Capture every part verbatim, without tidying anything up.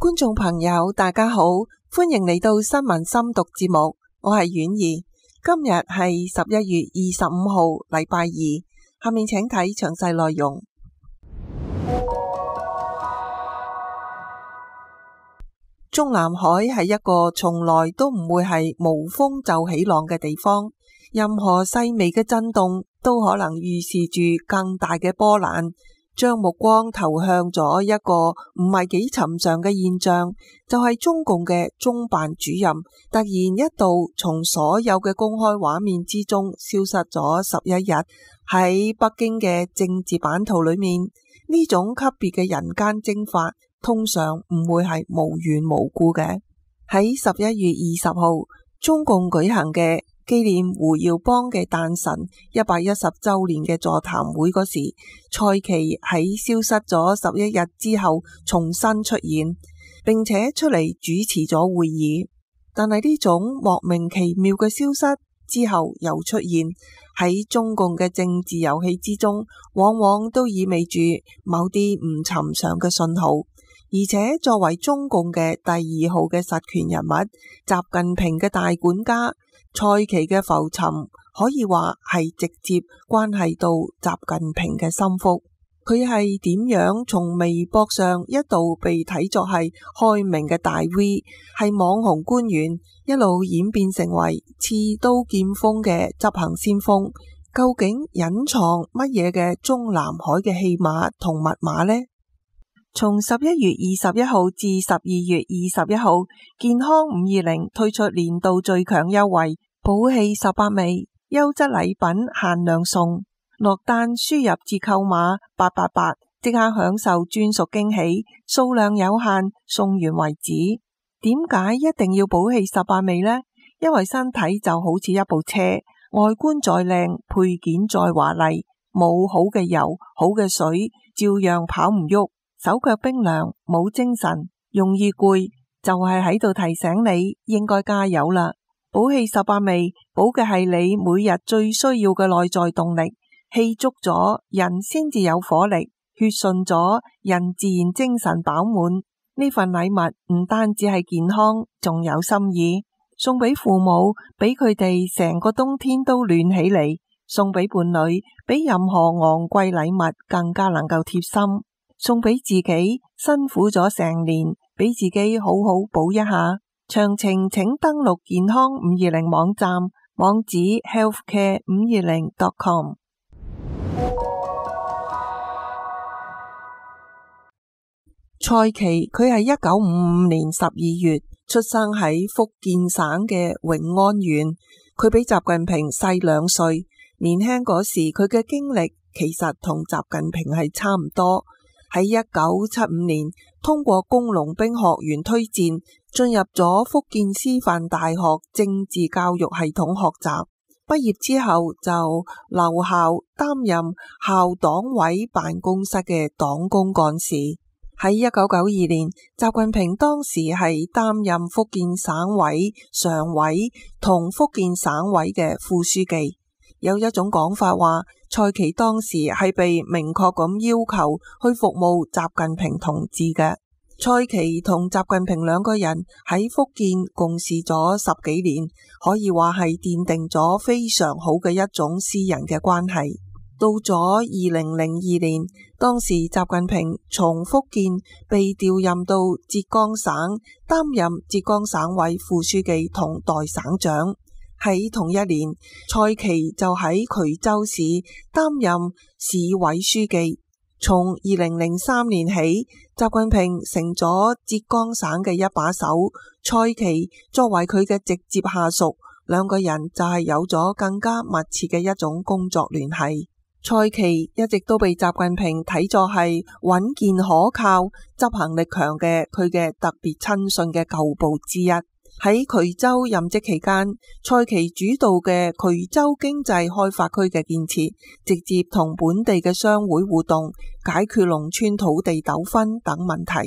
觀眾朋友大家好，歡迎嚟到新聞深讀節目，我係婉兒。今日係十一月二十五號，禮拜二。下面請睇詳細內容。中南海係一個從來都唔會係無風就起浪嘅地方，任何細微嘅震動都可能預示住更大嘅波瀾。將目光投向咗一個唔係幾尋常嘅現象，就係中共嘅中辦主任突然一度從所有嘅公開畫面之中消失咗十一日。喺北京嘅政治版圖裏面，呢種級別嘅人間蒸發通常唔會係無緣無故嘅。喺十一月二十號，中共舉行嘅紀念胡耀邦嘅誕辰一百一十周年嘅座談會嗰時，蔡奇喺消失咗十一日之後重新出現，並且出嚟主持咗會議。但係呢種莫名其妙嘅消失之後又出現，喺中共嘅政治遊戲之中，往往都意味住某啲唔尋常嘅信號。而且作為中共嘅第二號嘅實權人物，習近平嘅大管家，蔡奇嘅浮沉可以話係直接關係到習近平嘅心腹。佢係點樣從微博上一度被睇作係開明嘅大 V， 係網紅官員，一路演變成為刺刀劍鋒嘅執行先鋒。究竟隱藏乜嘢嘅中南海嘅戲碼同密碼呢？從十一月二十一號至十二月二十一號，健康五二零推出年度最強優惠，寶氣十八味，優質禮品限量送，落單輸入折扣碼八八八，即刻享受專屬驚喜，數量有限，送完為止。點解一定要寶氣十八味呢？因為身體就好似一部車，外觀再靚，配件再華麗，冇好嘅油，好嘅水，照樣跑唔喐。手腳冰涼，冇精神，容易攰，就係喺度提醒你應該加油啦。寶氣十八味，補嘅係你每日最需要嘅內在動力，氣足咗，人先至有火力，血順咗，人自然精神飽滿。呢份禮物唔單止係健康，仲有心意，送俾父母，俾佢哋成個冬天都暖起嚟；送俾伴侶，比任何昂貴禮物更加能夠貼心。送俾自己，辛苦咗成年，俾自己好好補一下。詳情請登錄健康五二零網站，網址 healthcare 五二零 dot com。 蔡奇佢係一九五五年十二月出生喺福建省嘅永安縣，佢比習近平細兩歲。年輕嗰時佢嘅經歷其實同習近平係差唔多。喺一九七五年，通過工農兵學員推薦，進入咗福建師範大學政治教育系統學習。畢業之後就留校擔任校黨委辦公室嘅黨工幹事。喺一九九二年，習近平當時係擔任福建省委常委同福建省委嘅副書記。有一種講法話，蔡奇當時係被明確咁要求去服務習近平同志嘅。蔡奇同習近平兩個人喺福建共事咗十幾年，可以話係奠定咗非常好嘅一種私人嘅關係。到咗二零零二年，當時習近平從福建被調任到浙江省，擔任浙江省委副書記同代省長。喺同一年，蔡奇就喺衢州市擔任市委書記。從二零零三年起，習近平成咗浙江省嘅一把手，蔡奇作為佢嘅直接下屬，兩個人就係有咗更加密切嘅一種工作聯繫。蔡奇一直都被習近平睇作係穩健可靠、執行力強嘅佢嘅特別親信嘅舊部之一。喺衢州任職期間，蔡奇主導嘅衢州經濟開發區嘅建設，直接同本地嘅商會互動，解決農村土地糾紛等問題。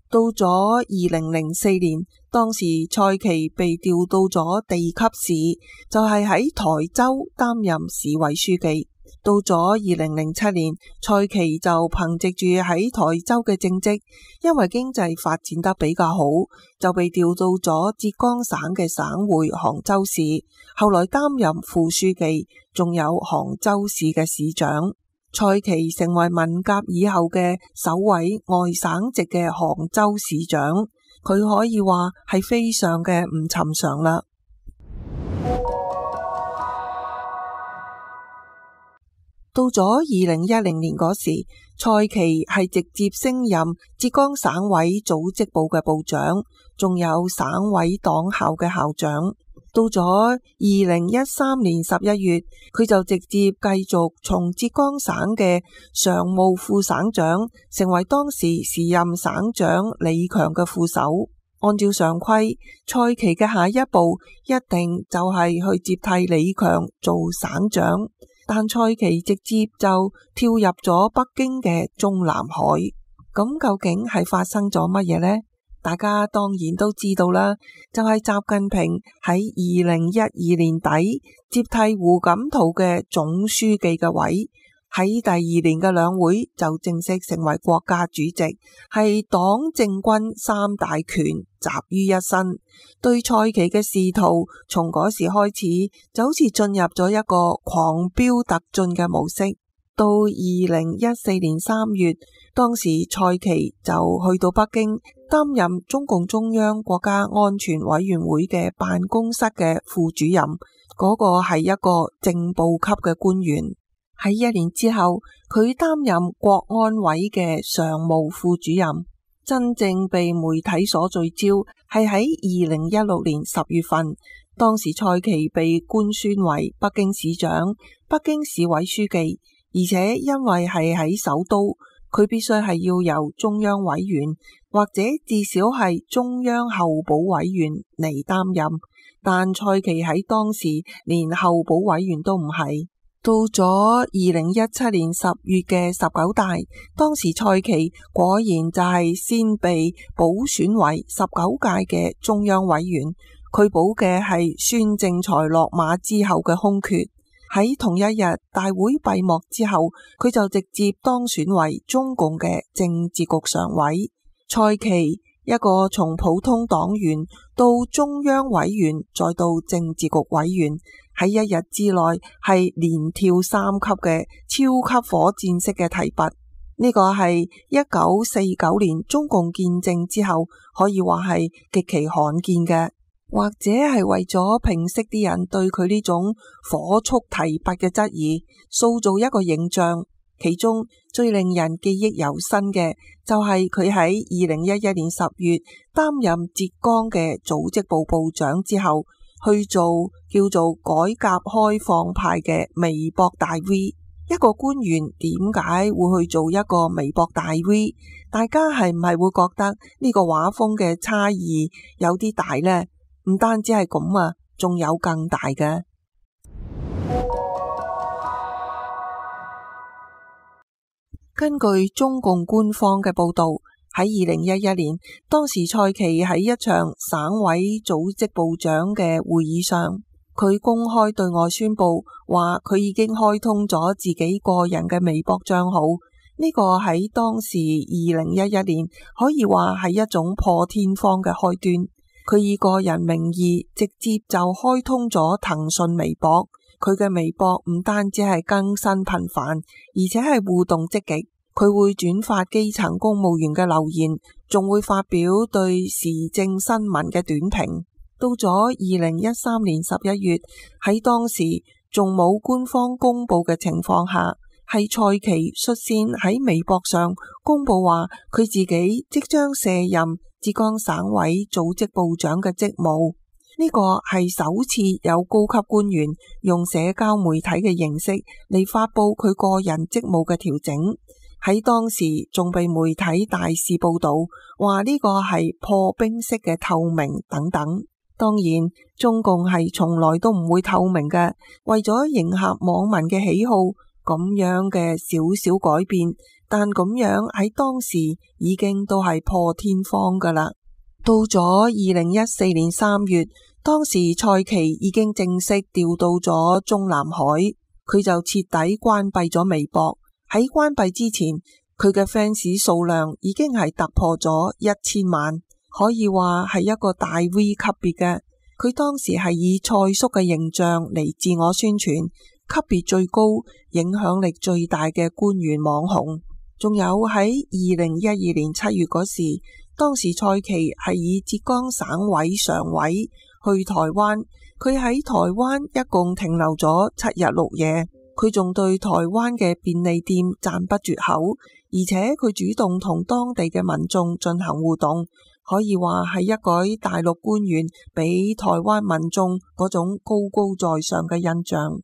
到咗二零零四年，當時蔡奇被調到咗地級市，就係喺台州擔任市委書記。到咗二零零七年，蔡奇就憑藉住喺台州嘅政績，因為經濟發展得比較好，就被調到咗浙江省嘅省會杭州市，後來擔任副書記，仲有杭州市嘅市長。蔡奇成為文革以後嘅首位外省籍嘅杭州市長，佢可以話係非常嘅唔尋常啦。到咗二零一零年嗰時，蔡奇係直接升任浙江省委組織部嘅部長，仲有省委黨校嘅校長。到咗二零一三年十一月，佢就直接繼續從浙江省嘅常務副省長，成為當時時任省長李強嘅副手。按照常規，蔡奇嘅下一步一定就係去接替李強做省長，但蔡奇直接就跳入咗北京嘅中南海。咁究竟係發生咗乜嘢呢？大家當然都知道啦，就係習近平喺二零一二年底接替胡錦濤嘅總書記嘅位，喺第二年嘅兩會就正式成為國家主席，係黨政軍三大權集於一身。對蔡奇嘅仕途，從嗰時開始就好似進入咗一個狂飆突進嘅模式。到二零一四年三月，當時蔡奇就去到北京擔任中共中央國家安全委員會嘅辦公室嘅副主任，嗰個係一個正部級嘅官員。喺一年之後，佢擔任國安委嘅常務副主任。真正被媒體所聚焦係喺二零一六年十月份，當時蔡奇被官宣為北京市長、北京市委書記，而且因為係喺首都，佢必須係要由中央委員或者至少係中央候補委員嚟擔任，但蔡奇喺當時連候補委員都唔係。到咗二零一七年十月嘅十九大，當時蔡奇果然就係先被補選為十九屆嘅中央委員，佢補嘅係孫政才落馬之後嘅空缺。喺同一日大會閉幕之後，佢就直接當選為中共嘅政治局常委。蔡奇一個從普通黨員到中央委員再到政治局委員，喺一日之內係連跳三級嘅超級火箭式嘅提拔。呢個係一九四九年中共建政之後，可以話係極其罕見嘅。或者係為咗平息啲人對佢呢種火速提拔嘅質疑，塑造一個形象。其中最令人記憶猶新嘅就係佢喺二零一一年十月擔任浙江嘅組織部部長之後，去做叫做改革開放派嘅微博大 V。一個官員點解會去做一個微博大 V？ 大家係唔係會覺得呢個畫風嘅差異有啲大呢？唔單止係咁啊，仲有更大嘅。根據中共官方嘅報道，喺二零一一年，當時蔡奇喺一場省委組織部長嘅會議上，佢公開對外宣布話佢已經開通咗自己個人嘅微博賬號。呢個喺當時二零一一年可以話係一種破天荒嘅開端。佢以個人名義直接就開通咗騰訊微博，佢嘅微博唔單止係更新頻繁，而且係互動積極。佢會轉發基層公務員嘅留言，仲會發表對時政新聞嘅短評。到咗二零一三年十一月，喺當時仲冇官方公布嘅情況下，係蔡奇率先喺微博上公布話佢自己即將卸任浙江省委組織部長嘅職務。呢個係首次有高級官員用社交媒體嘅形式嚟發布佢個人職務嘅調整。喺當時仲被媒體大肆報道，話呢個係破冰式嘅透明等等。當然，中共係從來都唔會透明嘅，為咗迎合網民嘅喜好，咁樣嘅少少改變， 但咁樣喺當時已經都係破天荒噶啦。到咗二零一四年三月，當時蔡奇已經正式調到咗中南海，佢就徹底關閉咗微博。喺關閉之前，佢嘅 fans 數量已經係突破咗一千萬，可以話係一個大 V 級別嘅。佢當時係以蔡叔嘅形象嚟自我宣傳，級別最高、影響力最大嘅官員網紅。仲有喺二零一二年七月嗰時，當時蔡奇係以浙江省委常委去台灣，佢喺台灣一共停留咗七日六夜。佢仲對台灣嘅便利店讚不絕口，而且佢主動同當地嘅民眾進行互動，可以話係一舉大陸官員俾台灣民眾嗰種高高在上嘅印象。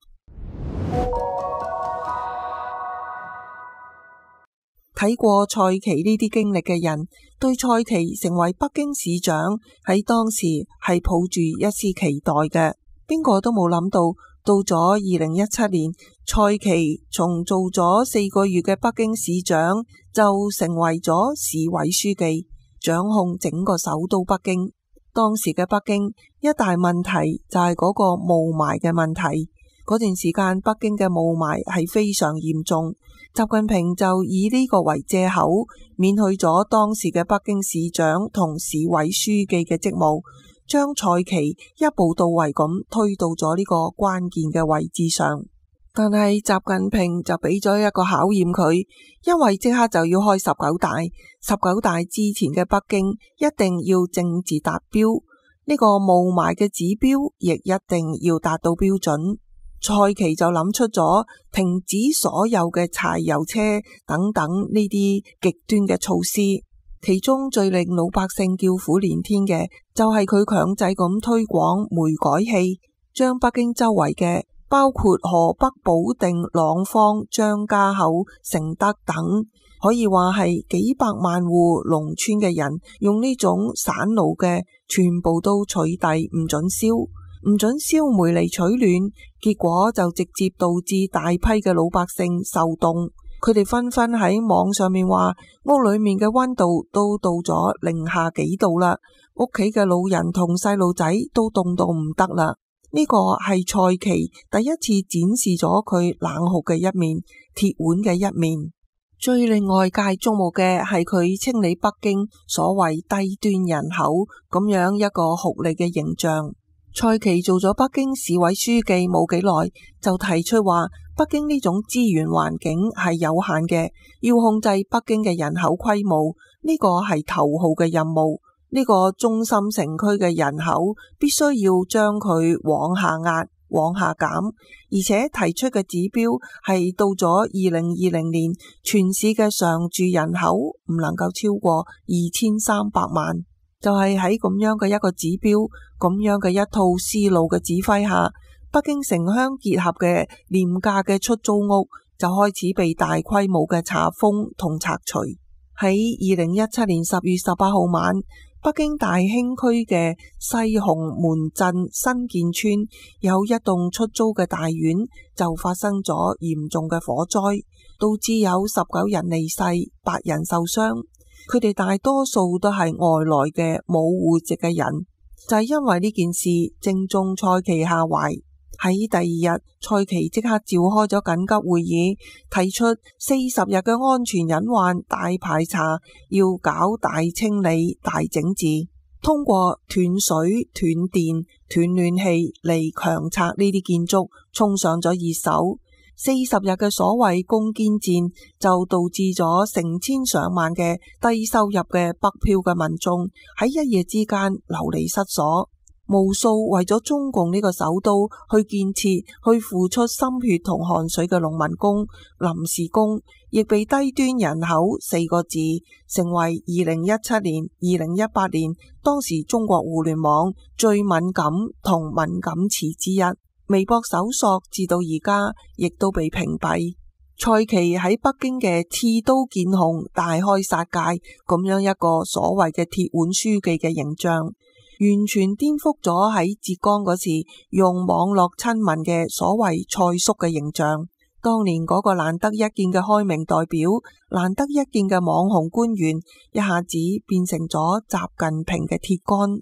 睇過蔡奇呢啲經歷嘅人，對蔡奇成為北京市長喺當時係抱住一絲期待嘅。邊個都冇諗到，到咗二零一七年，蔡奇從做咗四個月嘅北京市長，就成為咗市委書記，掌控整個首都北京。當時嘅北京一大問題就係嗰個霧霾嘅問題。嗰段時間北京嘅霧霾係非常嚴重，習近平就以呢個為借口，免去咗當時嘅北京市長同市委書記嘅職務，將蔡奇一步到位咁推到咗呢個關鍵嘅位置上。但係習近平就俾咗一個考驗佢，因為即刻就要開十九大，十九大之前嘅北京一定要政治達標，呢個霧霾嘅指標亦一定要達到標準。蔡奇就諗出咗停止所有嘅柴油車等等呢啲極端嘅措施，其中最令老百姓叫苦連天嘅就係佢強制咁推廣煤改氣，將北京周圍嘅包括河北保定、廊坊、張家口、承德等，可以話係幾百萬戶農村嘅人用呢種散爐嘅，全部都取締，唔准燒。唔准燒煤嚟取暖，結果就直接導致大批嘅老百姓受凍。佢哋紛紛喺網上面話，屋裏面嘅溫度都到咗零下幾度啦，屋企嘅老人同細路仔都凍到唔得啦。呢個係蔡奇第一次展示咗佢冷酷嘅一面，鐵腕嘅一面。最令外界矚目嘅係佢清理北京所謂低端人口咁樣一個酷吏嘅形象。蔡奇做咗北京市委書記冇幾耐，就提出話北京呢種資源環境係有限嘅，要控制北京嘅人口規模，呢個係頭號嘅任務。呢個中心城區嘅人口必須要將佢往下壓、往下減，而且提出嘅指標係到咗二零二零年，全市嘅常住人口唔能夠超過二千三百萬。就係喺咁樣嘅一個指標，咁樣嘅一套思路嘅指揮下，北京城鄉結合嘅廉價嘅出租屋就開始被大規模嘅查封同拆除。喺二零一七年十月十八號晚，北京大興區嘅西紅門鎮新建村有一棟出租嘅大院就發生咗嚴重嘅火災，導致有十九人離世，八人受傷。佢哋大多數都係外來嘅冇戶籍嘅人，就係因為呢件事正中蔡奇下懷。喺第二日，蔡奇即刻召開咗緊急會議，提出四十日嘅安全隱患大排查，要搞大清理、大整治，通過斷水、斷電、斷暖氣嚟強拆呢啲建築，衝上咗熱搜。四十日嘅所謂攻堅戰就導致咗成千上萬嘅低收入嘅北漂嘅民眾喺一夜之間流離失所，無數為咗中共呢個首都去建設、去付出心血同汗水嘅農民工、臨時工，亦被低端人口四個字成為二零一七年、二零一八年當時中國互聯網最敏感同敏感詞之一。微博搜索至到而家亦都被屏蔽。蔡奇喺北京嘅刺刀見紅、大開殺戒咁樣一個所謂嘅鐵腕書記嘅形象，完全顛覆咗喺浙江嗰時用網絡親民嘅所謂蔡叔嘅形象。 當年嗰個難得一見嘅開明代表，難得一見嘅網紅官員，一下子變成咗習近平嘅鐵桿。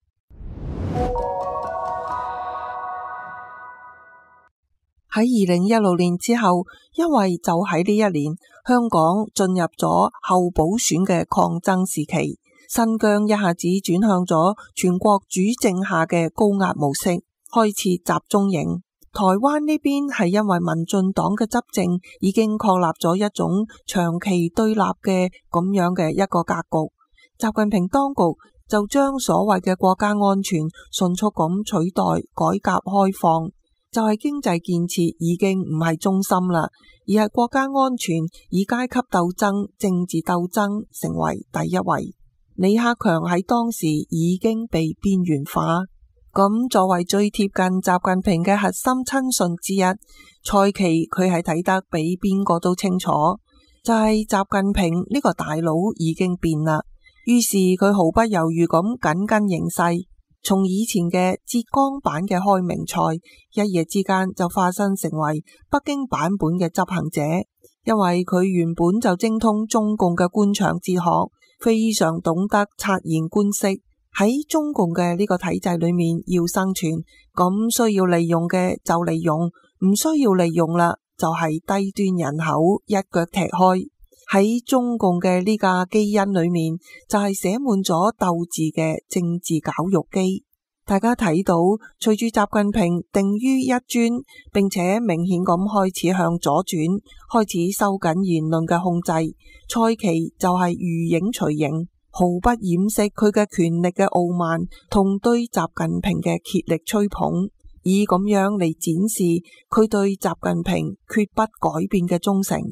喺二零一六年之後，因為就喺呢一年，香港進入咗後補選嘅抗爭時期，新疆一下子轉向咗全國主政下嘅高壓模式，開設集中營。台灣呢邊係因為民進黨嘅執政已經確立咗一種長期對立嘅咁樣嘅一個格局，習近平當局就將所謂嘅國家安全迅速咁取代改革開放，就係經濟建設已經唔係中心啦，而係國家安全以階級鬥爭、政治鬥爭成為第一位。李克強喺當時已經被邊緣化。咁作為最貼近習近平嘅核心親信之一，蔡奇佢係睇得比邊個都清楚，就係習近平呢個大佬已經變啦。於是佢毫不猶豫咁緊跟形勢，從以前嘅浙江版嘅開明菜，一夜之間就化身成為北京版本嘅執行者。因為佢原本就精通中共嘅官場哲學，非常懂得察言觀色。喺中共嘅呢個體制裏面要生存，咁需要利用嘅就利用，唔需要利用啦就係低端人口一腳踢開。喺中共嘅呢架基因裏面就係寫滿咗鬥志嘅政治絞肉機。大家睇到隨住習近平定於一尊，並且明顯咁開始向左轉，開始收緊言論嘅控制，蔡奇就係如影隨形，毫不掩飾佢嘅權力嘅傲慢同對習近平嘅竭力吹捧，以咁樣嚟展示佢對習近平決不改變嘅忠誠。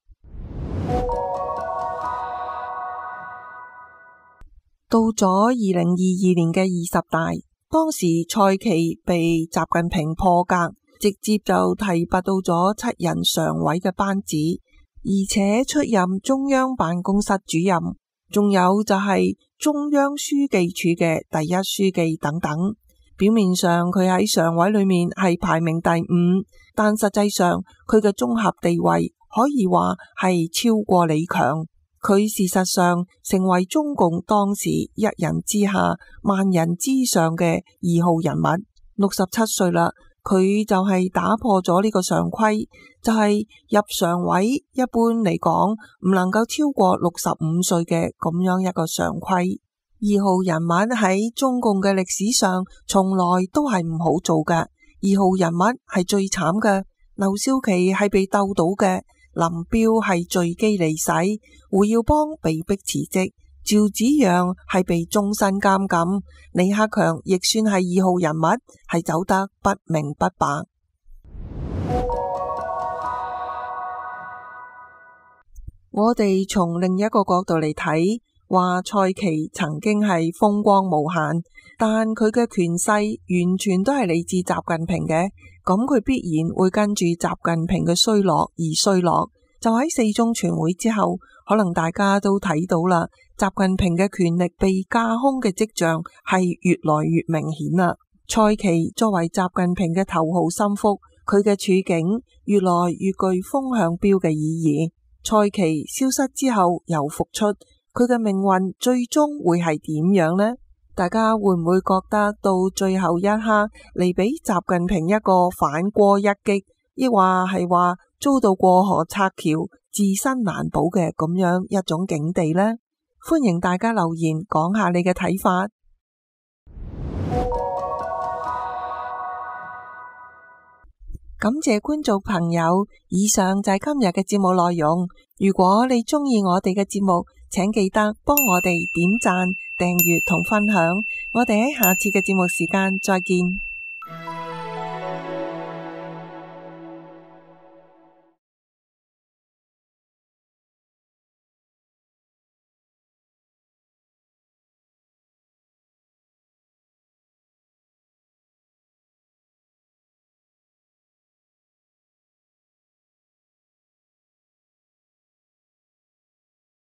到咗二零二二年嘅二十大，當時蔡奇被習近平破格，直接就提拔到咗七人常委嘅班子，而且出任中央辦公室主任。仲有就係中央書記處嘅第一書記等等。表面上佢喺常委裏面係排名第五，但實際上佢嘅綜合地位可以話係超過李強。佢事實上成為中共當時一人之下萬人之上嘅二號人物。六十七歲啦，佢就係打破咗呢個常規，就係、是、入常委一般嚟講唔能夠超過六十五歲嘅咁樣一個常規。二號人物喺中共嘅歷史上從來都係唔好做嘅，二號人物係最慘嘅。劉少奇係被鬥倒嘅，林彪係墜機離世，胡耀邦被迫辭職，趙紫陽係被終身監禁，李克強亦算係二號人物，係走得不明不白。我哋從另一個角度嚟睇，話蔡奇曾經係風光無限，但佢嘅權勢完全都係嚟自習近平嘅，咁佢必然會跟住習近平嘅衰落而衰落。就喺四中全會之後，可能大家都睇到啦，習近平嘅權力被架空嘅跡象係越來越明顯啦。蔡奇作為習近平嘅頭號心腹，佢嘅處境越來越具風向標嘅意義。蔡奇消失之後又復出，佢嘅命運最終會係點樣呢？大家會唔會覺得到最後一刻嚟俾習近平一個反戈一擊，亦話係話遭到過河拆橋、自身難保嘅咁樣一種境地呢？歡迎大家留言講下你嘅睇法。感謝觀眾朋友，以上就係今日嘅節目內容。如果你鍾意我哋嘅節目，請記得幫我哋點讚、訂閱同分享。我哋喺下次嘅節目時間再見。